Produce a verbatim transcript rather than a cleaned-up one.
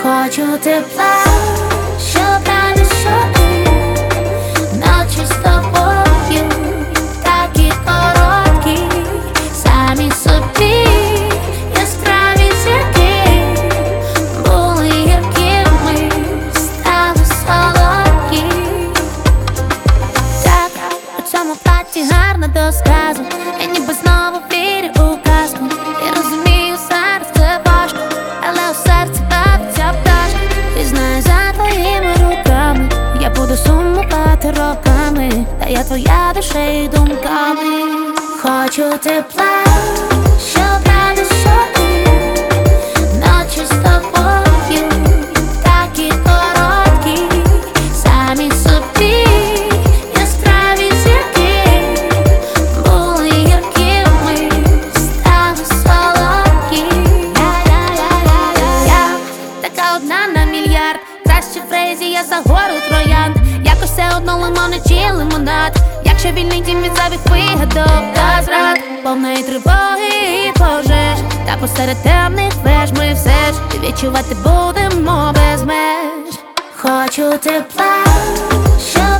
Хочу тепла, щоб раді щоки, ночі з тобою такі короткі, самі собі яскраві зірки, були гіркими, стали солодкі. Так, у цьому платі гарно до сказу, я ніби знову вірю у казку. Я розумію, зараз це важко, але у серці бавиться пташка. І знаю, за твоїми руками я буду сумувати роками, та я твоя душею думками. Хочу тепла, щоб раді щоки, ночі з тобою такі короткі, самі собі яскраві зірки, були гіркими, стали солодкі. Я така одна на мільярд, краще фрезі, я за гору троянд. Якось все одно лимон чи лимонад, якщо вільний дім від зайвих вигадок та зрад, повної тривоги і пожеж, та посеред темних веж ми все ж відчувати будемо без меж. Хочу тепла, щоб